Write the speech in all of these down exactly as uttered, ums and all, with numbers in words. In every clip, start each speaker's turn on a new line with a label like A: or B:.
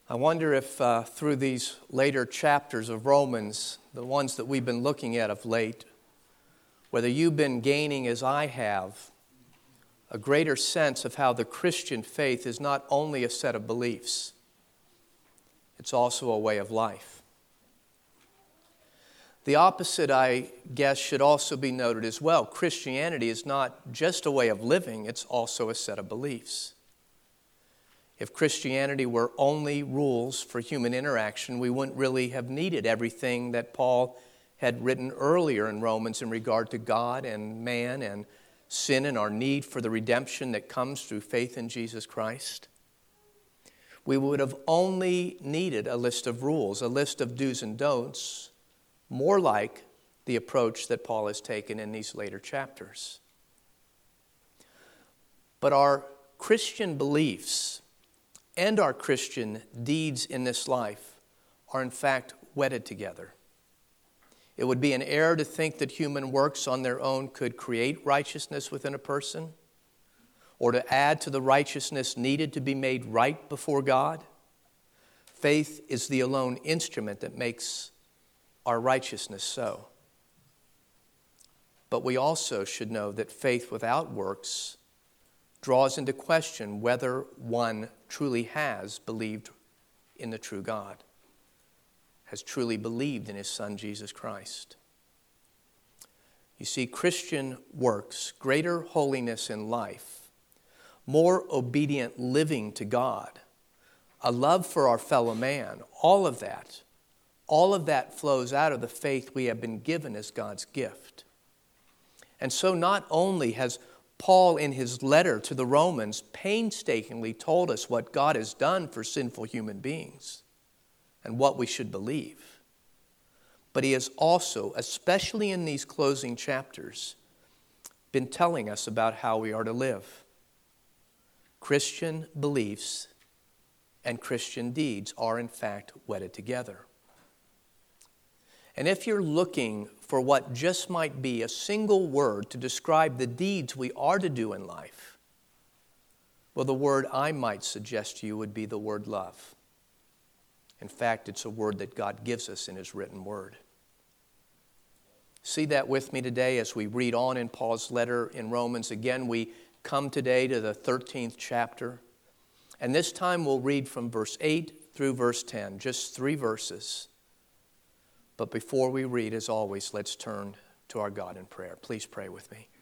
A: I wonder if uh, through these later chapters of Romans, the ones that we've been looking at of late, whether you've been gaining, as I have, a greater sense of how the Christian faith is not only a set of beliefs, it's also a way of life. The opposite, I guess, should also be noted as well. Christianity is not just a way of living, it's also a set of beliefs. If Christianity were only rules for human interaction, we wouldn't really have needed everything that Paul had written earlier in Romans in regard to God and man and sin and our need for the redemption that comes through faith in Jesus Christ. We would have only needed a list of rules, a list of do's and don'ts, more like the approach that Paul has taken in these later chapters. But our Christian beliefs and our Christian deeds in this life are in fact wedded together. It would be an error to think that human works on their own could create righteousness within a person or to add to the righteousness needed to be made right before God. Faith is the alone instrument that makes our righteousness so. But we also should know that faith without works draws into question whether one truly has believed in the true God, has truly believed in His Son, Jesus Christ. You see, Christian works, greater holiness in life, more obedient living to God, a love for our fellow man, all of that, all of that flows out of the faith we have been given as God's gift. And so not only has Paul, in his letter to the Romans, painstakingly told us what God has done for sinful human beings and what we should believe, but he has also, especially in these closing chapters, been telling us about how we are to live. Christian beliefs and Christian deeds are in fact wedded together. And if you're looking for what just might be a single word to describe the deeds we are to do in life, well, the word I might suggest to you would be the word love. In fact, it's a word that God gives us in His written word. See that with me today as we read on in Paul's letter in Romans. Again, we come today to the thirteenth chapter. And this time we'll read from verse eight through verse ten, just three verses. But before we read, as always, let's turn to our God in prayer. Please pray with me.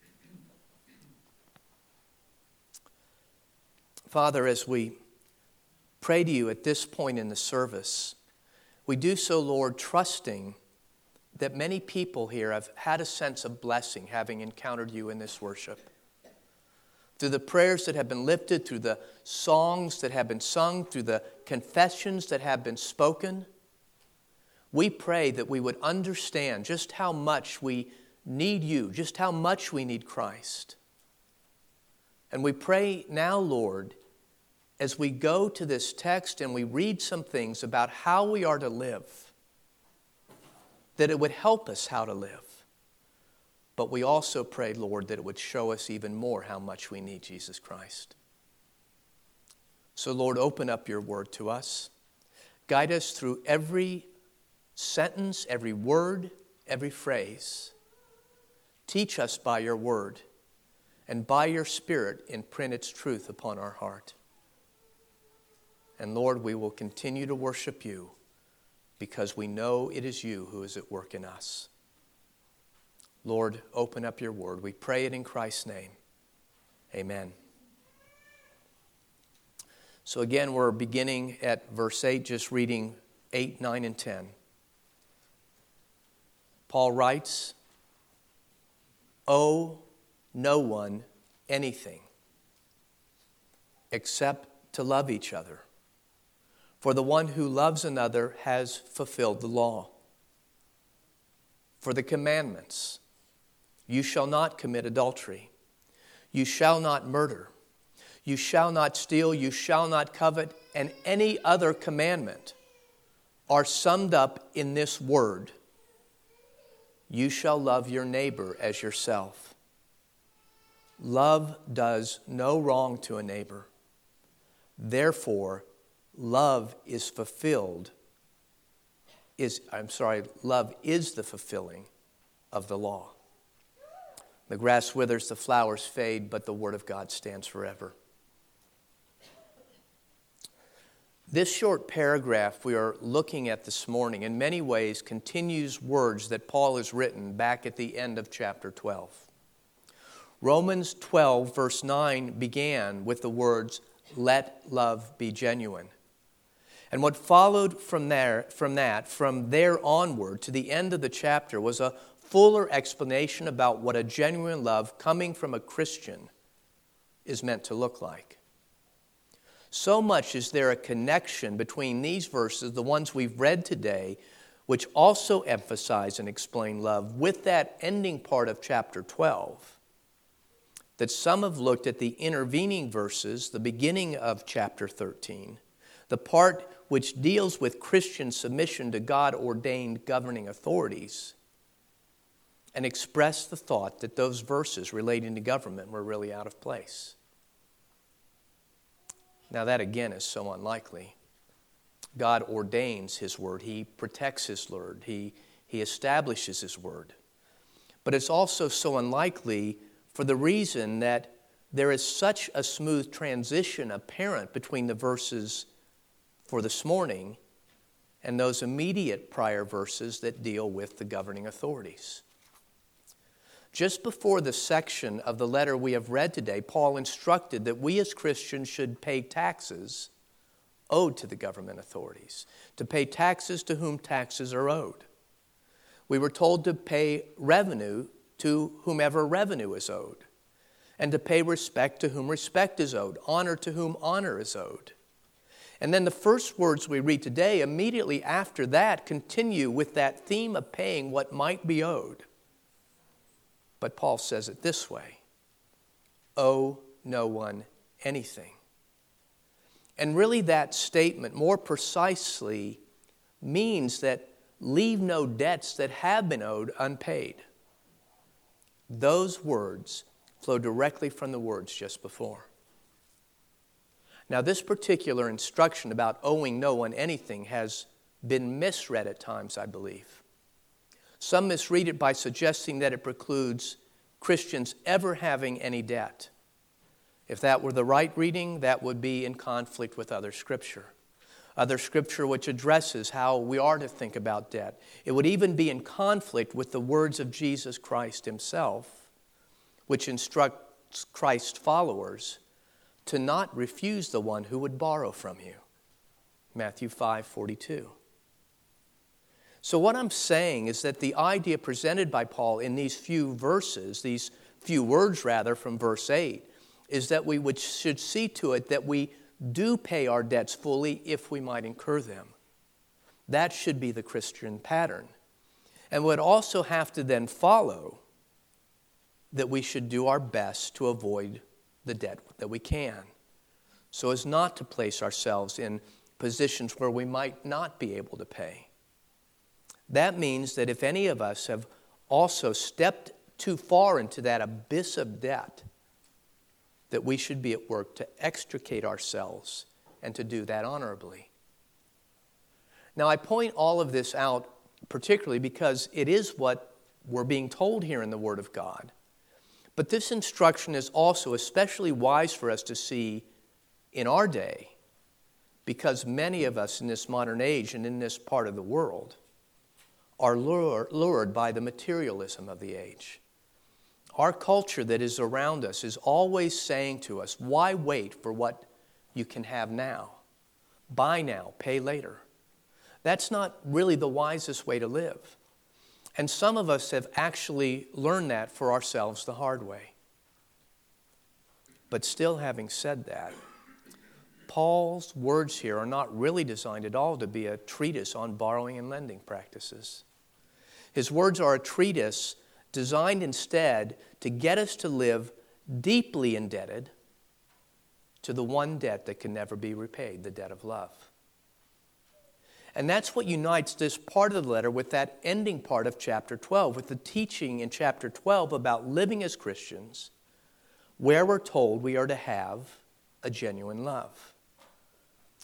A: Father, as we pray to you at this point in the service, we do so, Lord, trusting that many people here have had a sense of blessing having encountered you in this worship. Through the prayers that have been lifted, through the songs that have been sung, through the confessions that have been spoken, we pray that we would understand just how much we need you, just how much we need Christ. And we pray now, Lord, as we go to this text and we read some things about how we are to live, that it would help us how to live. But we also pray, Lord, that it would show us even more how much we need Jesus Christ. So, Lord, open up your word to us. Guide us through every sentence, every word, every phrase. Teach us by your word, and by your Spirit imprint its truth upon our heart. And Lord, we will continue to worship you because we know it is you who is at work in us. Lord, open up your word. We pray it in Christ's name. Amen. So again, we're beginning at verse eight, just reading eight, nine, and ten. Paul writes, "Owe no one anything except to love each other. For the one who loves another has fulfilled the law. For the commandments, you shall not commit adultery, you shall not murder, you shall not steal, you shall not covet, and any other commandment are summed up in this word: you shall love your neighbor as yourself. Love does no wrong to a neighbor. Therefore, love is fulfilled, is, I'm sorry, love is the fulfilling of the law. The grass withers, the flowers fade, but the word of God stands forever. This short paragraph we are looking at this morning in many ways continues words that Paul has written back at the end of chapter twelve. Romans twelve verse nine began with the words, "Let love be genuine." And what followed from there, from that, from there onward to the end of the chapter was a fuller explanation about what a genuine love coming from a Christian is meant to look like. So much is there a connection between these verses, the ones we've read today, which also emphasize and explain love, with that ending part of chapter twelve, that some have looked at the intervening verses, the beginning of chapter thirteen, the part which deals with Christian submission to God-ordained governing authorities, and expressed the thought that those verses relating to government were really out of place. Now that again is so unlikely. God ordains His word. He protects His word. He, he establishes His word. But it's also so unlikely for the reason that there is such a smooth transition apparent between the verses for this morning and those immediate prior verses that deal with the governing authorities. Just before the section of the letter we have read today, Paul instructed that we as Christians should pay taxes owed to the government authorities, to pay taxes to whom taxes are owed. We were told to pay revenue to whomever revenue is owed, and to pay respect to whom respect is owed, honor to whom honor is owed. And then the first words we read today, immediately after that, continue with that theme of paying what might be owed. But Paul says it this way: owe no one anything. And really that statement more precisely means that leave no debts that have been owed unpaid. Those words flow directly from the words just before. Now, this particular instruction about owing no one anything has been misread at times, I believe. Some misread it by suggesting that it precludes Christians ever having any debt. If that were the right reading, that would be in conflict with other Scripture. Other Scripture which addresses how we are to think about debt. It would even be in conflict with the words of Jesus Christ Himself, which instructs Christ's followers to not refuse the one who would borrow from you. Matthew five forty-two. So what I'm saying is that the idea presented by Paul in these few verses, these few words rather from verse eight, is that we would, should see to it that we do pay our debts fully if we might incur them. That should be the Christian pattern. And would also have to then follow that we should do our best to avoid the debt that we can, so as not to place ourselves in positions where we might not be able to pay. That means that if any of us have also stepped too far into that abyss of debt, that we should be at work to extricate ourselves and to do that honorably. Now, I point all of this out particularly because it is what we're being told here in the Word of God. But this instruction is also especially wise for us to see in our day, because many of us in this modern age and in this part of the world are lured by the materialism of the age. Our culture that is around us is always saying to us, why wait for what you can have now? Buy now, pay later. That's not really the wisest way to live. And some of us have actually learned that for ourselves the hard way. But still, having said that, Paul's words here are not really designed at all to be a treatise on borrowing and lending practices. His words are a treatise designed instead to get us to live deeply indebted to the one debt that can never be repaid, the debt of love. And that's what unites this part of the letter with that ending part of chapter twelve, with the teaching in chapter twelve about living as Christians, where we're told we are to have a genuine love.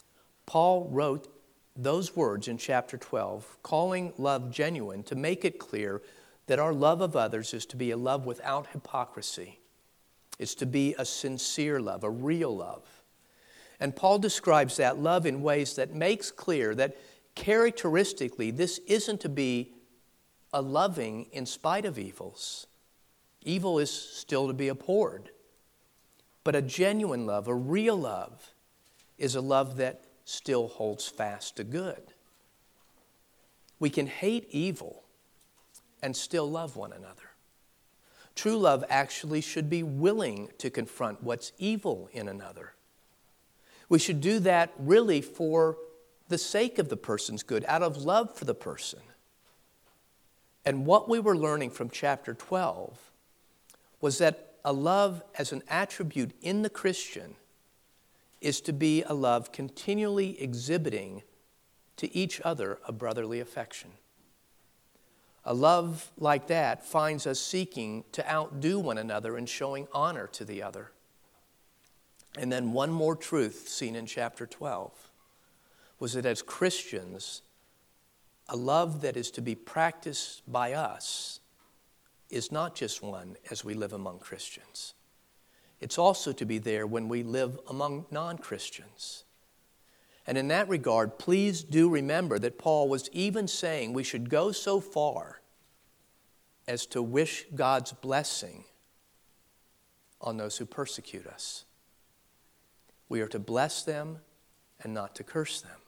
A: Paul wrote those words in chapter twelve, calling love genuine, to make it clear that our love of others is to be a love without hypocrisy. It's to be a sincere love, a real love. And Paul describes that love in ways that makes clear that characteristically this isn't to be a loving in spite of evils. Evil is still to be abhorred. But a genuine love, a real love, is a love that still holds fast to good. We can hate evil and still love one another. True love actually should be willing to confront what's evil in another. We should do that really for the sake of the person's good, out of love for the person. And what we were learning from chapter twelve was that a love as an attribute in the Christian is to be a love continually exhibiting to each other a brotherly affection. A love like that finds us seeking to outdo one another in showing honor to the other. And then one more truth seen in chapter twelve was that as Christians, a love that is to be practiced by us is not just one as we live among Christians. It's also to be there when we live among non-Christians. And in that regard, please do remember that Paul was even saying we should go so far as to wish God's blessing on those who persecute us. We are to bless them and not to curse them.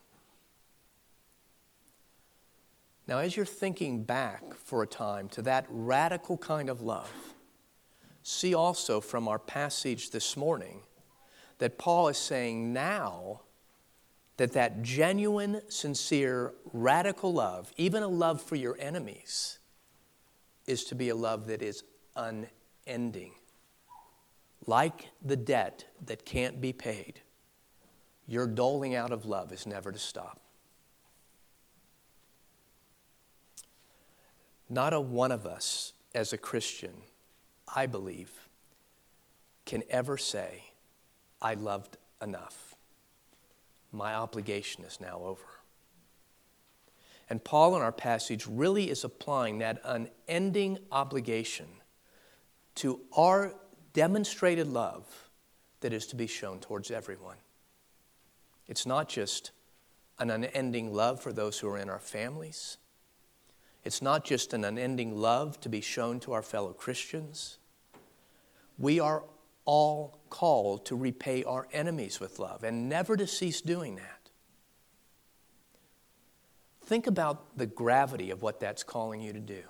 A: Now, as you're thinking back for a time to that radical kind of love, see also from our passage this morning that Paul is saying now that that genuine, sincere, radical love, even a love for your enemies, is to be a love that is unending. Like the debt that can't be paid, your doling out of love is never to stop. Not a one of us as a Christian, I believe, can ever say, I loved enough. My obligation is now over. And Paul in our passage really is applying that unending obligation to our demonstrated love that is to be shown towards everyone. It's not just an unending love for those who are in our families. It's not just an unending love to be shown to our fellow Christians. We are all called to repay our enemies with love and never to cease doing that. Think about the gravity of what that's calling you to do.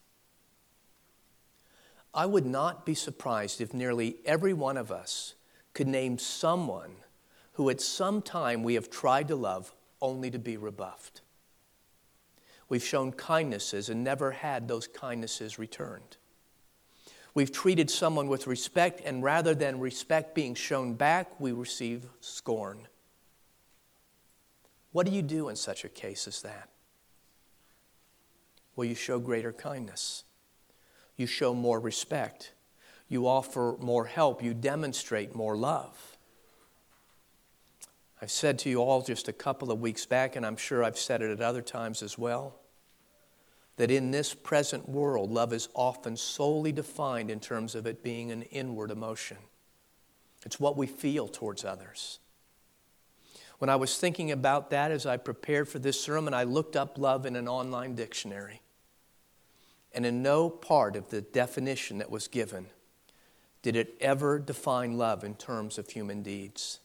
A: I would not be surprised if nearly every one of us could name someone who at some time we have tried to love only to be rebuffed. We've shown kindnesses and never had those kindnesses returned. We've treated someone with respect, and rather than respect being shown back, we receive scorn. What do you do in such a case as that? Well, you show greater kindness. You show more respect. You offer more help. You demonstrate more love. I've said to you all just a couple of weeks back, and I'm sure I've said it at other times as well, that in this present world, love is often solely defined in terms of it being an inward emotion. It's what we feel towards others. When I was thinking about that as I prepared for this sermon, I looked up love in an online dictionary. And in no part of the definition that was given did it ever define love in terms of human deeds.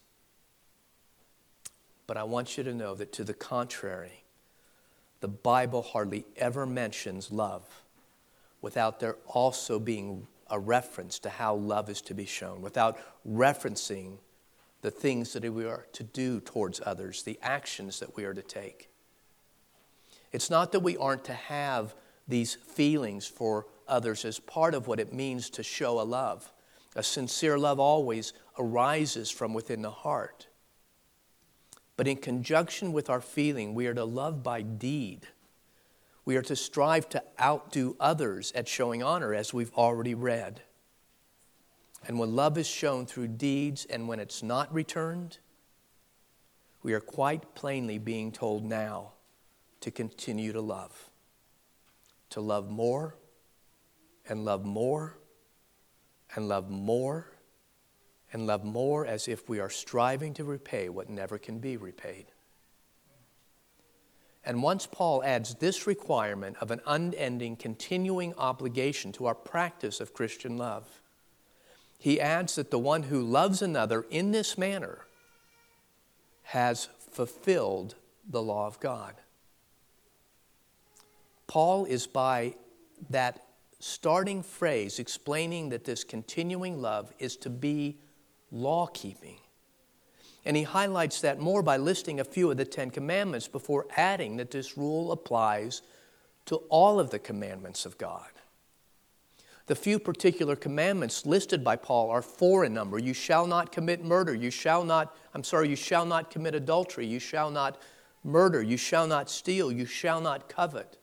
A: But I want you to know that to the contrary, the Bible hardly ever mentions love without there also being a reference to how love is to be shown, without referencing the things that we are to do towards others, the actions that we are to take. It's not that we aren't to have these feelings for others as part of what it means to show a love. A sincere love always arises from within the heart. But in conjunction with our feeling, we are to love by deed. We are to strive to outdo others at showing honor, as we've already read. And when love is shown through deeds and when it's not returned, we are quite plainly being told now to continue to love. To love more, and love more, and love more, and love more, as if we are striving to repay what never can be repaid. And once Paul adds this requirement of an unending, continuing obligation to our practice of Christian love, he adds that the one who loves another in this manner has fulfilled the law of God. Paul is, by that starting phrase, explaining that this continuing love is to be law-keeping. And he highlights that more by listing a few of the Ten Commandments before adding that this rule applies to all of the commandments of God. The few particular commandments listed by Paul are four in number. You shall not commit murder. You shall not, I'm sorry, you shall not commit adultery. You shall not murder. You shall not steal. You shall not covet.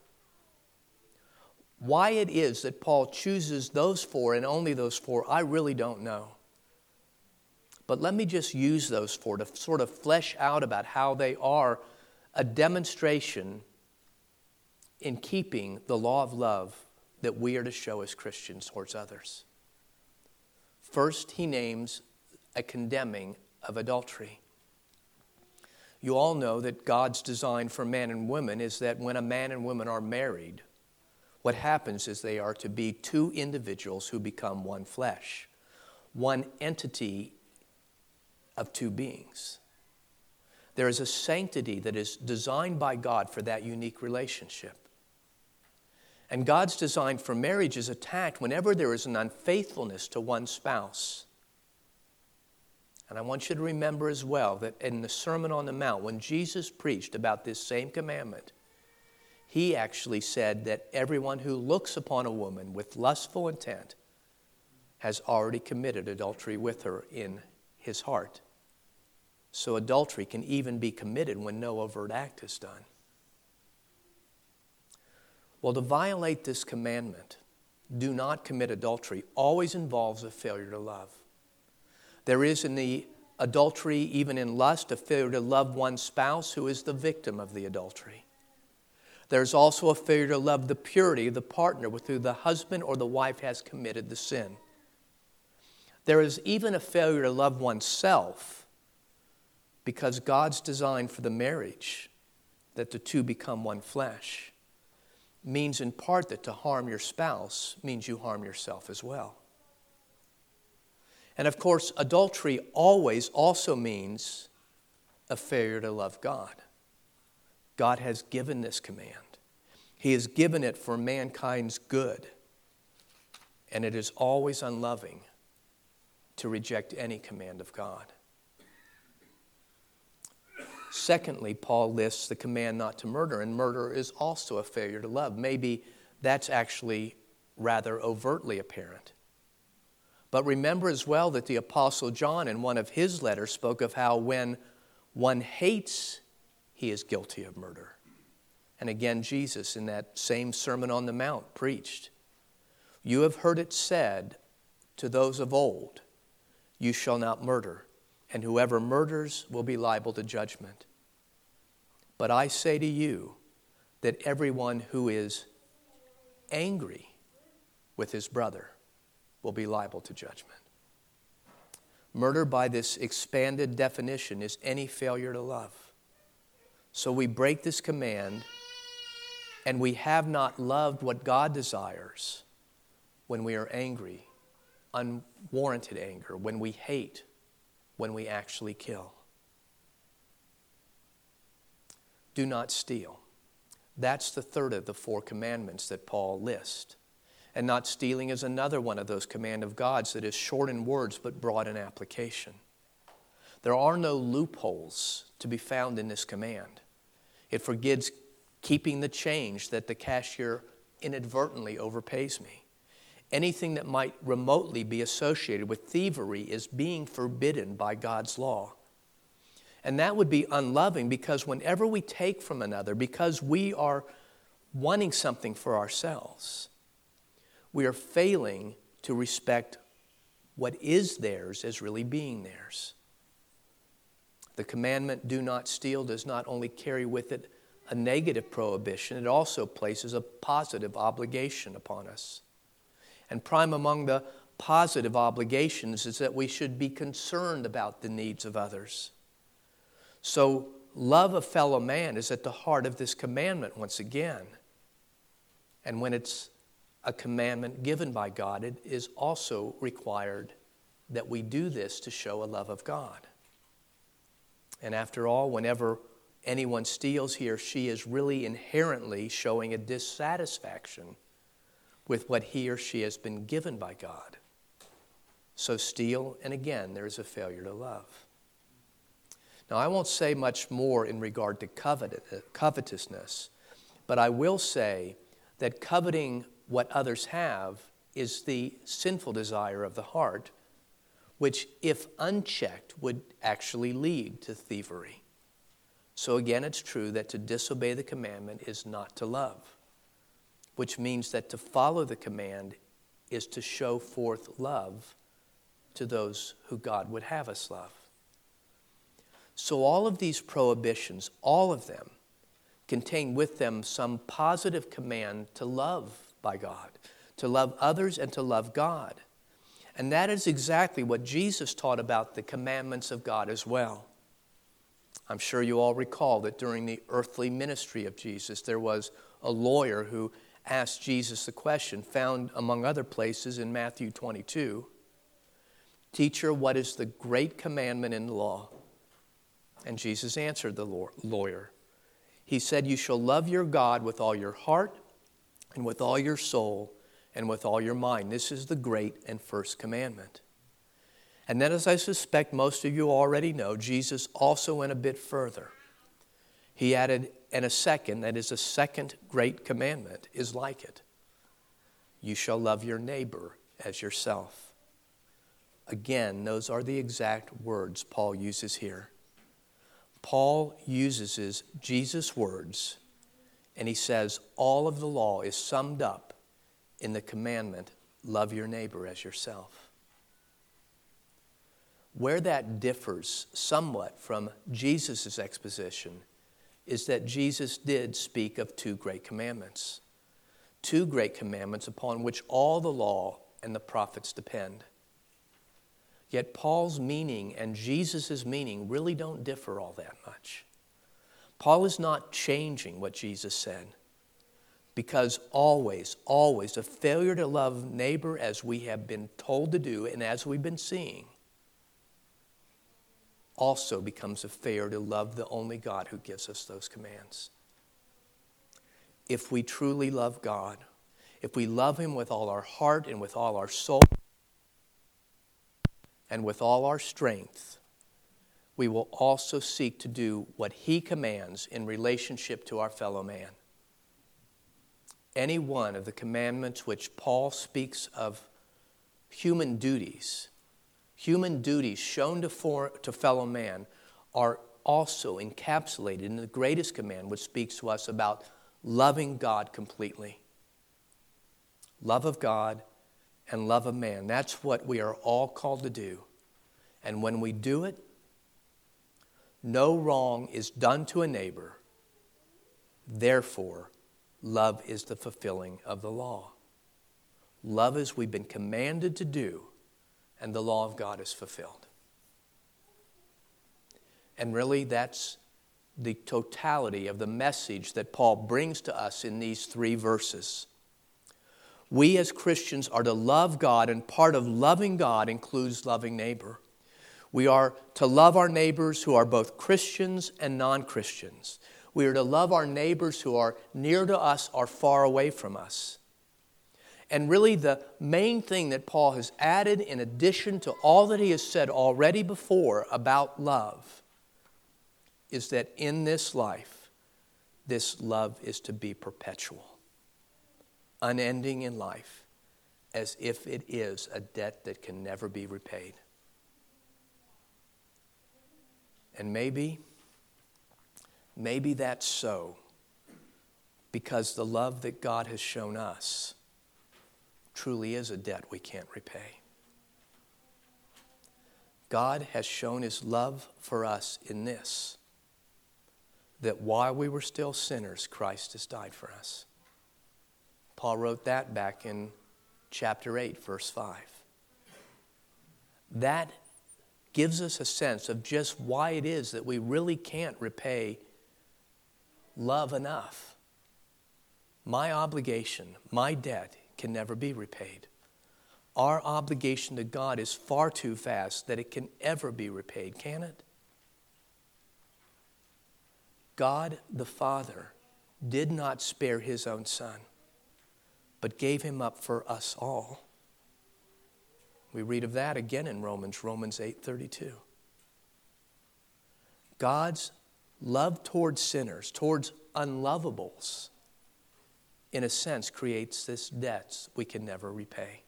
A: Why it is that Paul chooses those four and only those four, I really don't know. But let me just use those four to sort of flesh out about how they are a demonstration in keeping the law of love that we are to show as Christians towards others. First, he names a condemning of adultery. You all know that God's design for man and woman is that when a man and woman are married, what happens is they are to be two individuals who become one flesh, one entity of two beings. There is a sanctity that is designed by God for that unique relationship. And God's design for marriage is attacked whenever there is an unfaithfulness to one spouse. And I want you to remember as well that in the Sermon on the Mount, when Jesus preached about this same commandment, he actually said that everyone who looks upon a woman with lustful intent has already committed adultery with her in his heart. So adultery can even be committed when no overt act is done. Well, to violate this commandment, do not commit adultery, always involves a failure to love. There is in the adultery, even in lust, a failure to love one's spouse who is the victim of the adultery. There's also a failure to love the purity of the partner with whom the husband or the wife has committed the sin. There is even a failure to love oneself, because God's design for the marriage, that the two become one flesh, means in part that to harm your spouse means you harm yourself as well. And of course, adultery always also means a failure to love God. God has given this command. He has given it for mankind's good. And it is always unloving to reject any command of God. Secondly, Paul lists the command not to murder, and murder is also a failure to love. Maybe that's actually rather overtly apparent. But remember as well that the Apostle John in one of his letters spoke of how when one hates, he is guilty of murder. And again, Jesus in that same Sermon on the Mount preached, "You have heard it said to those of old, you shall not murder, and whoever murders will be liable to judgment. But I say to you that everyone who is angry with his brother will be liable to judgment." Murder, by this expanded definition, is any failure to love. So we break this command, and we have not loved what God desires when we are angry, unwarranted anger, when we hate, when we actually kill. Do not steal. That's the third of the four commandments that Paul lists. And not stealing is another one of those command of God's that is short in words but broad in application. There are no loopholes to be found in this command. It forbids keeping the change that the cashier inadvertently overpays me. Anything that might remotely be associated with thievery is being forbidden by God's law. And that would be unloving, because whenever we take from another, because we are wanting something for ourselves, we are failing to respect what is theirs as really being theirs. The commandment, do not steal, does not only carry with it a negative prohibition, it also places a positive obligation upon us. And prime among the positive obligations is that we should be concerned about the needs of others. So love a fellow man is at the heart of this commandment once again. And when it's a commandment given by God, it is also required that we do this to show a love of God. And after all, whenever anyone steals, he or she is really inherently showing a dissatisfaction with what he or she has been given by God. So steal, and again, there is a failure to love. Now, I won't say much more in regard to covet- covetousness, but I will say that coveting what others have is the sinful desire of the heart, which, if unchecked, would actually lead to thievery. So again, it's true that to disobey the commandment is not to love, which means that to follow the command is to show forth love to those who God would have us love. So all of these prohibitions, all of them, contain with them some positive command to love by God, to love others and to love God. And that is exactly what Jesus taught about the commandments of God as well. I'm sure you all recall that during the earthly ministry of Jesus, there was a lawyer who asked Jesus the question, found among other places in Matthew twenty-two, "Teacher, what is the great commandment in the law?" And Jesus answered the lawyer. He said, "You shall love your God with all your heart and with all your soul and with all your mind. This is the great and first commandment." And then, as I suspect most of you already know, Jesus also went a bit further. He added, and a second, that is a second great commandment, is like it. You shall love your neighbor as yourself. Again, those are the exact words Paul uses here. Paul uses Jesus' words, and he says all of the law is summed up in the commandment, love your neighbor as yourself. Where that differs somewhat from Jesus' exposition is that Jesus did speak of two great commandments. Two great commandments upon which all the law and the prophets depend. Yet Paul's meaning and Jesus' meaning really don't differ all that much. Paul is not changing what Jesus said, because always, always a failure to love neighbor as we have been told to do and as we've been seeing also becomes a failure to love the only God who gives us those commands. If we truly love God, if we love Him with all our heart and with all our soul and with all our strength, we will also seek to do what He commands in relationship to our fellow man. Any one of the commandments which Paul speaks of human duties, human duties shown to, for, to fellow man, are also encapsulated in the greatest command, which speaks to us about loving God completely. Love of God and love of man. That's what we are all called to do. And when we do it, no wrong is done to a neighbor. Therefore, love is the fulfilling of the law. Love as we've been commanded to do, and the law of God is fulfilled. And really, that's the totality of the message that Paul brings to us in these three verses. We as Christians are to love God, and part of loving God includes loving neighbor. We are to love our neighbors who are both Christians and non-Christians. We are to love our neighbors who are near to us or far away from us. And really the main thing that Paul has added in addition to all that he has said already before about love is that in this life, this love is to be perpetual, unending in life, as if it is a debt that can never be repaid. And maybe, maybe that's so because the love that God has shown us truly is a debt we can't repay. God has shown his love for us in this, that while we were still sinners, Christ has died for us. Paul wrote that back in chapter eight, verse five. That gives us a sense of just why it is that we really can't repay love enough. My obligation, my debt, can never be repaid. Our obligation to God is far too vast that it can ever be repaid, can it? God the Father did not spare his own Son, but gave him up for us all. We read of that again in Romans, Romans eight thirty-two. God's love towards sinners, towards unlovables, in a sense creates this debt we can never repay.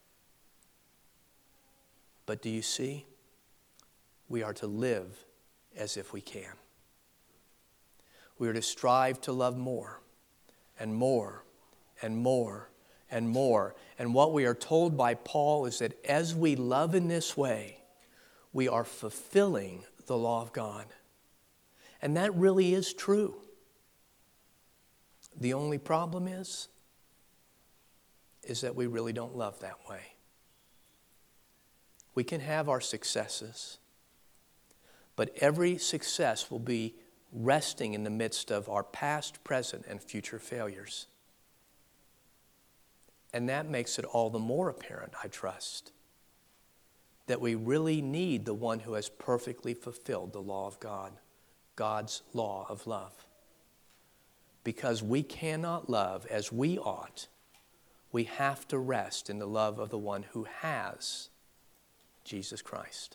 A: But do you see? We are to live as if we can. We are to strive to love more and more and more and more. And what we are told by Paul is that as we love in this way, we are fulfilling the law of God. And that really is true. The only problem is, is that we really don't love that way. We can have our successes, but every success will be resting in the midst of our past, present, and future failures. And that makes it all the more apparent, I trust, that we really need the one who has perfectly fulfilled the law of God, God's law of love. Because we cannot love as we ought, we have to rest in the love of the one who has Jesus Christ.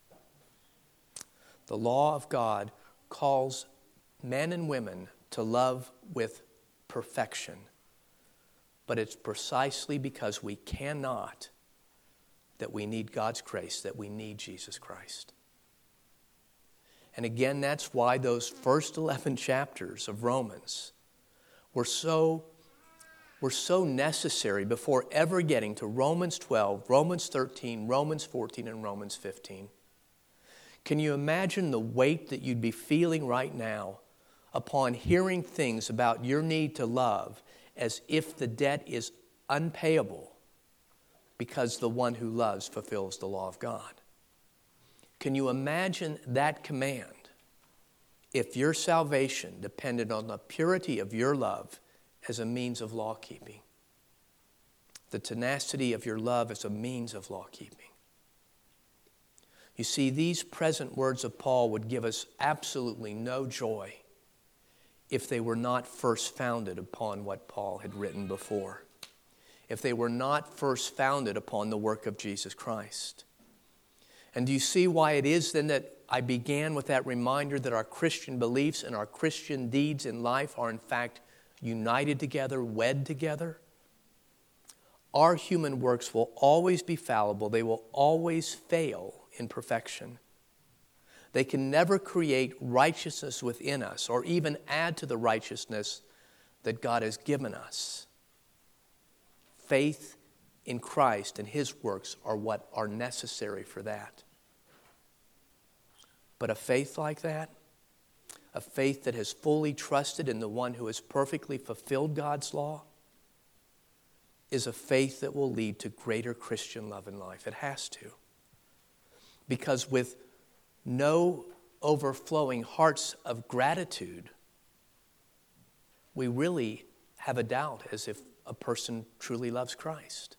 A: The law of God calls men and women to love with perfection. But it's precisely because we cannot that we need God's grace, that we need Jesus Christ. And again, that's why those first eleven chapters of Romans were so, were so necessary before ever getting to Romans twelve, Romans thirteen, Romans fourteen, and Romans fifteen. Can you imagine the weight that you'd be feeling right now upon hearing things about your need to love as if the debt is unpayable because the one who loves fulfills the law of God? Can you imagine that command if your salvation depended on the purity of your love as a means of law-keeping? The tenacity of your love as a means of law-keeping. You see, these present words of Paul would give us absolutely no joy if they were not first founded upon what Paul had written before, if they were not first founded upon the work of Jesus Christ. And do you see why it is then that I began with that reminder that our Christian beliefs and our Christian deeds in life are in fact united together, wed together? Our human works will always be fallible. They will always fail in perfection. They can never create righteousness within us or even add to the righteousness that God has given us. Faith in Christ and his works are what are necessary for that. But a faith like that, a faith that has fully trusted in the one who has perfectly fulfilled God's law, is a faith that will lead to greater Christian love in life. It has to. Because with no overflowing hearts of gratitude, we really have a doubt as if a person truly loves Christ.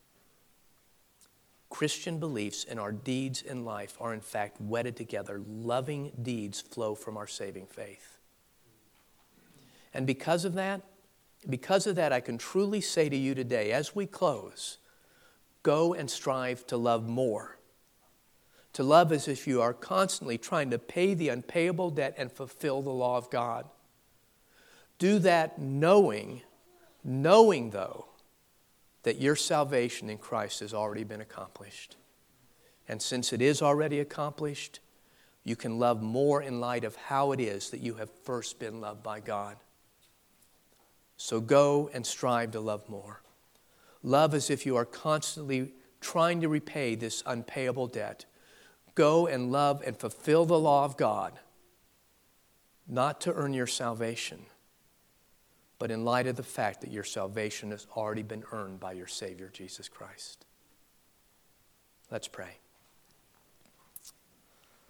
A: Christian beliefs and our deeds in life are in fact wedded together. Loving deeds flow from our saving faith. And because of that, because of that, I can truly say to you today, as we close, go and strive to love more. To love as if you are constantly trying to pay the unpayable debt and fulfill the law of God. Do that knowing, knowing though, that your salvation in Christ has already been accomplished. And since it is already accomplished, you can love more in light of how it is that you have first been loved by God. So go and strive to love more. Love as if you are constantly trying to repay this unpayable debt. go and love and fulfill the law of God, not to earn your salvation, but in light of the fact that your salvation has already been earned by your Savior, Jesus Christ. Let's pray.